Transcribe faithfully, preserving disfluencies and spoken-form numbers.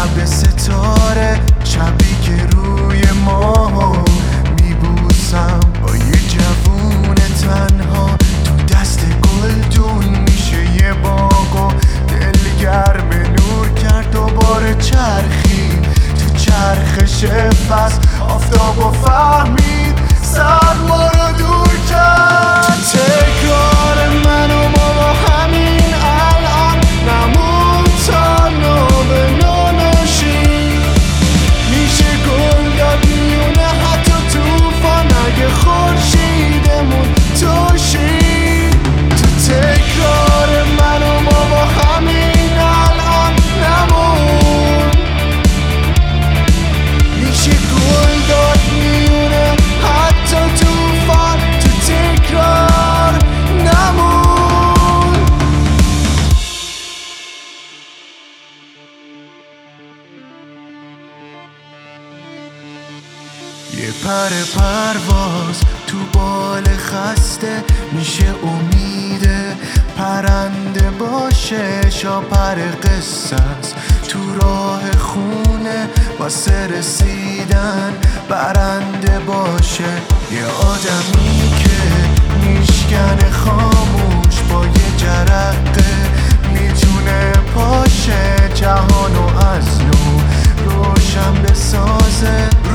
شب ستاره، شبی که روی ماه میبوسم با یه جوون تنها تو دست گلدون میشه یه باغ و دلگرم نور کرد دوباره چرخید تو چرخش فصل آفتاب و فهمید سرما رو دور کرد. تکرار من و ما با همین الان نمون تا نو به نو نشی، میشه گل داد میونه حتی توفان اگه خورشیدمون توشی. تو تکرار من و ما با همین الان نمون، میشه گل داد میونه حتی توفان تو تکرار نمون. یه پر پرواز تو بال خسته میشه امیده پرنده باشه، شاپر قصه است تو راه خونه واسه رسیدن برنده باشه. یه آدمی که میشکنه خاموش با یه جرقه میتونه پاشه جهانو از نو روشن بسازه.